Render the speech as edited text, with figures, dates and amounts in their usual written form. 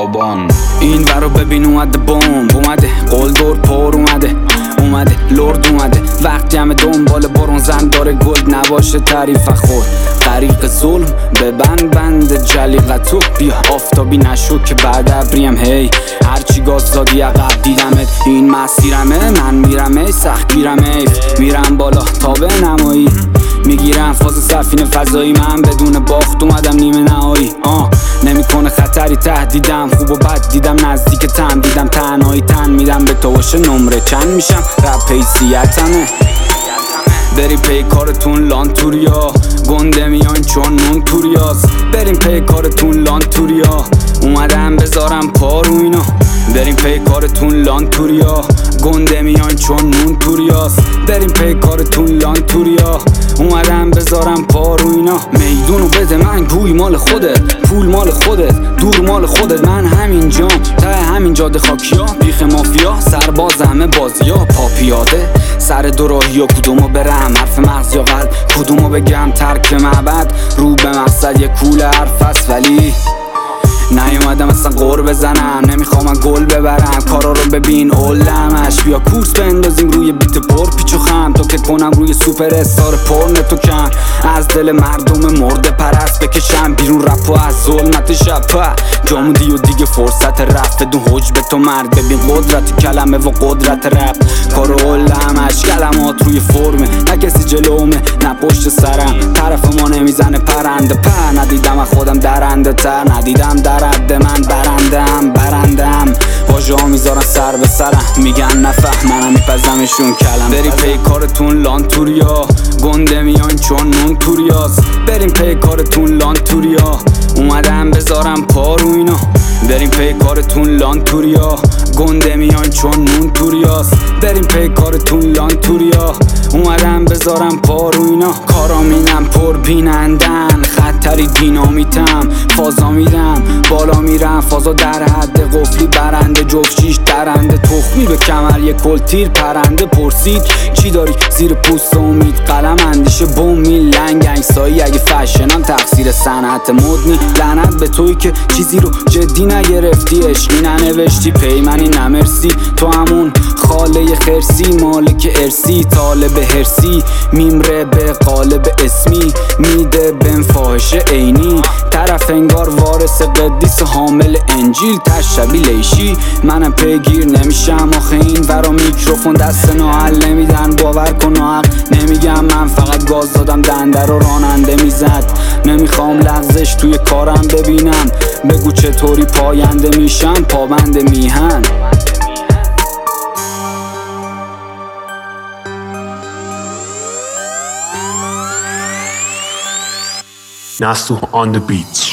بیابان. این ورا ببین اومده بمب اومده، قول دور پر اومده لرد اومده. وقت جمع دنبال برونزن داره گلد نباشه تعریف خود. طریق ظلم ببند بند جلیقتو، بیا آفتابی نشو که بعد ابریم. هی هرچی گاز دادی عقب دیدمت، این مسیرمه من میرم سخت گیرم میرم بالا تا به نمایی. میگیرم فاز سفینه فضایی، من بدون باخت اومدم نیمه نهایی. نمیکنه خطری تهدیدم، خوب و بد دیدم نزدیک تم دیدم تنهایی تن میدم به تو باشه نمره چند میشم رپ حیثیتمه. بریم پی کارتون لانتوریا، گنده میان چون نون توریاست. بریم پی کارتون لانتوریا، اومدم بذارم پارو اینا. بریم پی کارتون لانتوریا، گنده میان چون نون توریاست. بریم پی کارتون لانتوریا، اومدم بذارم پارو اینا. میدونو بده من گوی مال خودت، پول مال خودت، دور مال خودت. من همینجام ته همین جاده خاکیا، بیخ مافیا سرباز همه بازیا. پا پیاده سر دوراهی و کدومو برم، حرف مغز یا قلب کدومو بگم. ترک معبد رو به مقصد یه کول حرف است، ولی نیومدم اصلا قور بزنم. نمیخوام گل ببرم، کارا رو ببین اولمش. بیا کورس بندازیم روی بیت پر پیچ و خم، تا که کنم روی سوپر استار پرن تو کم. از دل مردم مرده پرست بکشم بیرون رپ و از ظلمت شب. جامودی و دیگه فرصت رفت بدون حجب تو مرد. ببین قدرت کلمه و قدرت رپ، کار اولمش کلمات روی فرمه. نه کسی جلومه نه پشت سرم، طرف ما نمیزنه پرنده پر. ندیدم از خودم درنده تر، ندیدم در حد من برندم. واژه‌ها میذارن سر به سرم، میگن نفهمنم میپزمشون کلم. بریم پی کارتون لانتوریا، گنده میان چون نون توریاست. بریم پی کارتون لانتوریا، اومدم بذارم پارو اینا. بریم پی کارتون لانتوریا، گنده میان چون نون توریاست. بریم پی کارتون لانتوریا، اومدم بذارم پارو اینا. کارا میرم پر بینندن، خطری دینامیتم. فازا میرم بالا میرم، فازا در حد قفلی برنده. جفشیش درنده تخمی به کمر یه کل تیر پرنده. پرسید چی داری زیر پوست امید، قلم اندیشه بومی لنگ انگسایی. اگه فشنم تقصیر صنعت مدنی، لعنت به توی که چیزی رو جدی نگرفتی. عشقی ننوشتی پیمنی نمرسی، تو همون خاله خرسی مالک ارسی. طالب هرسی میمره به قالب اسمی، میده بهم فاحش عینی. طرف انگار وارث قدیس حامل انجیل، تشبی لیشی. منم پیگیر نمیشم آخه این ورا میکروفون دست ناحل نمیدن. باور کن حق نمیگم، من فقط گاز دادم دنده رو راننده میزد. نمیخوام لغزش توی کارم ببینم، بگو چطوری پاینده میشم پابند میهن. Nastu on the beats.